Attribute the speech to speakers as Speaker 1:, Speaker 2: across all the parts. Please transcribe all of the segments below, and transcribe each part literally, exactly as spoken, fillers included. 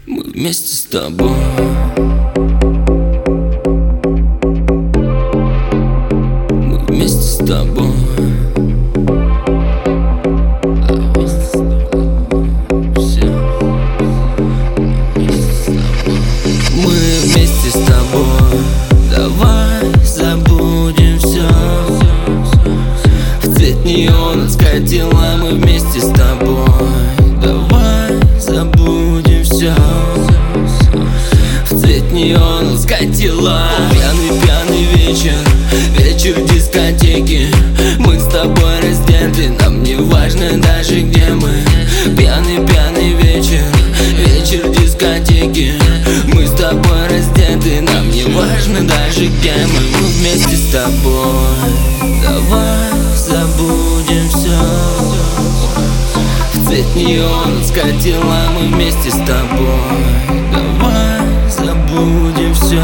Speaker 1: Мы вместе с тобой. Мы вместе с тобой. Мы вместе с тобой. Давай забудем все. В цвет неона скатила. Мы вместе с тобой. Давай забудем все. В цвет неона скатила. Пьяный, пьяный вечер. Вечер дискотеки. Мы с тобой раздеты. Нам не важно даже где мы. Пьяный, пьяный вечер. Вечер дискотеки. Мы с тобой раздеты. Нам не важно даже где мы. Мы вместе с тобой. Давай забудем все. В цвет неона скатила. Мы вместе с тобой. Давай забудем все.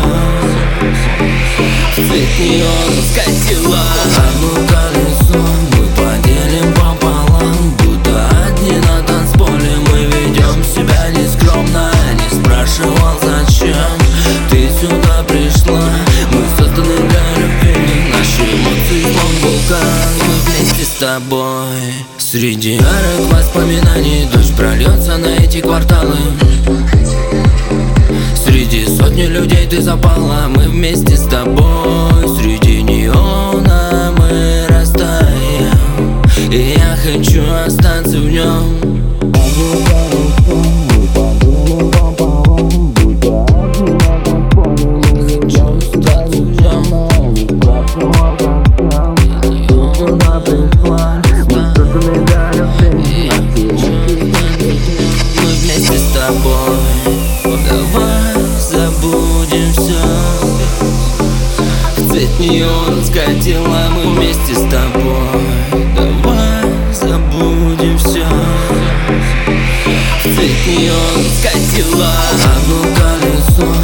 Speaker 1: В цвет неона скатила. Одно колесо мы поделим пополам. Будто одни на танцполе. Мы ведем себя нескромно. Не спрашивал зачем ты сюда пришла. Мы созданы для любви. Наши эмоции словно вулкан. Мы вместе с тобой. Среди ярых воспоминаний дождь прольется на эти кварталы. Среди сотни людей ты запала. Мы вместе с тобой. Среди неона мы растаем. И я хочу остаться в нем. Давай забудем все. В цвет неона скатила. Мы вместе с тобой. Давай забудем все. В цвет неона скатила. Одно колесо